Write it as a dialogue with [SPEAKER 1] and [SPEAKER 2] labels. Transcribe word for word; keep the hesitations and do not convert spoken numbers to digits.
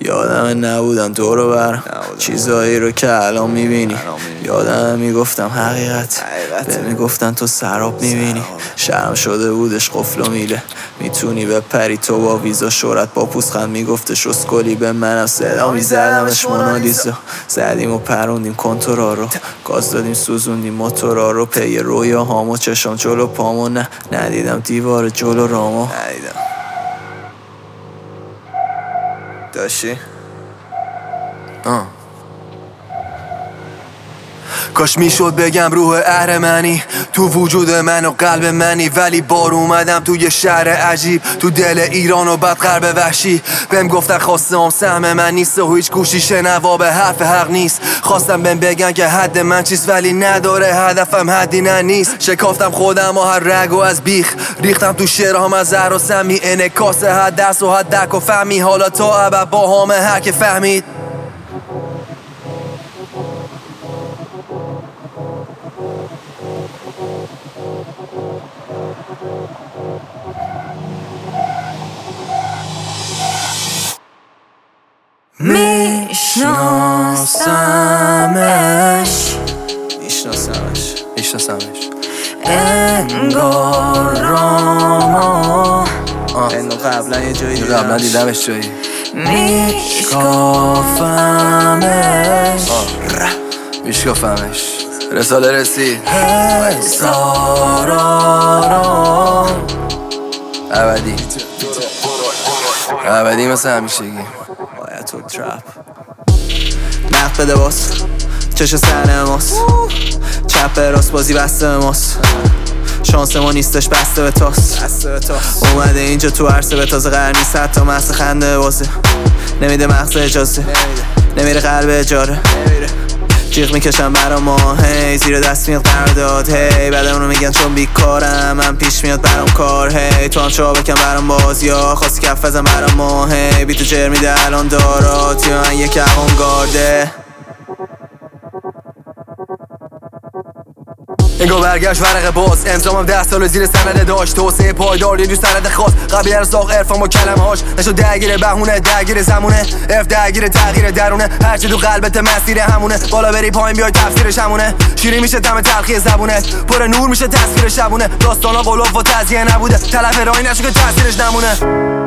[SPEAKER 1] یادم نبودم دورو برم چیزایی رو که الان میبینی. یادم میگفتم حقیقت به میگفتن تو سراب میبینی. شرم شده بودش قفل و میله میتونی بپری تو با ویزا شورت با پوزخند میگفتش اسکلی به منم صدا میزدمش مونالیزا. زدیم و پروندیم کنتورا رو گاز دادیم سوزوندیم موتورا رو پی رویا هامو چشم جلو پامو نه ندیدم دیوار جلو رامو ندیدم. داشتی؟ آه
[SPEAKER 2] کاش میشد بگم روح اهرمنی تو وجود من و قلب منی، ولی بار اومدم تو یه شهر عجیب تو دل ایران و بعد غرب وحشی. بهم گفتن خواستم سهم من نیست و هیچ گوشی شنوا به حرف حق نیست. خواستم بهم بگن که حد من چیست ولی نداره هدفم حدی نه نیست. شکافتم خودم و هر رگ و از بیخ ریختم تو شعرهام از زهر و سمی انعکاس حد درس و حد درک و فهمی. حالا تا ابد با همه هر که فهمید
[SPEAKER 3] میشناسمش
[SPEAKER 1] میشناسمش
[SPEAKER 2] میشناسمش
[SPEAKER 3] انگارامو
[SPEAKER 1] انو قبلا یه جایی
[SPEAKER 2] قبلا دیدمش جایی
[SPEAKER 3] میشکافمش
[SPEAKER 2] میشکافمش رساله رسید
[SPEAKER 3] هزارارو
[SPEAKER 2] ابدی ابدی مثل همیشگی
[SPEAKER 1] باید تو ترپ نقد بده باز چش سر ماست چپ راست بازی بسته به ماست. شانس ما نیستش بسته به تاست اومده اینجا تو عرصه به تازه قرار نیست حتی محض خنده بازه. نمیده مغز اجازه نمیره قلب اجاره جیغ میکشم برا ما هی زیر دست میاد قرارداد هی بعد اونو میگن چون بیکارم من پیش میاد برام کار هی تو هم چا بکن برام باز یا خواستی کف بزن برام ما هی بی تو جر میده الان داراتی من یک اوانگارده.
[SPEAKER 2] انگار برگشت ورق باز امضامم ده سال زیر سند داشت توسعه پایدار یه جو سند خاص قبلی ارزاق عرفان با کلمه هاش نشد درگیر بهونه درگیر زمونه اف درگیر تغییر درونه هرچی تو قلبت مسیر همونه بالا بری پایین بیای تفسیرش همونه شیری میشه طعم تلخی زبونت پر نور میشه تصویر شبونه داستانا قلوب و تزیه نبوده تلف راهی نشو که تاثیرش نمونه.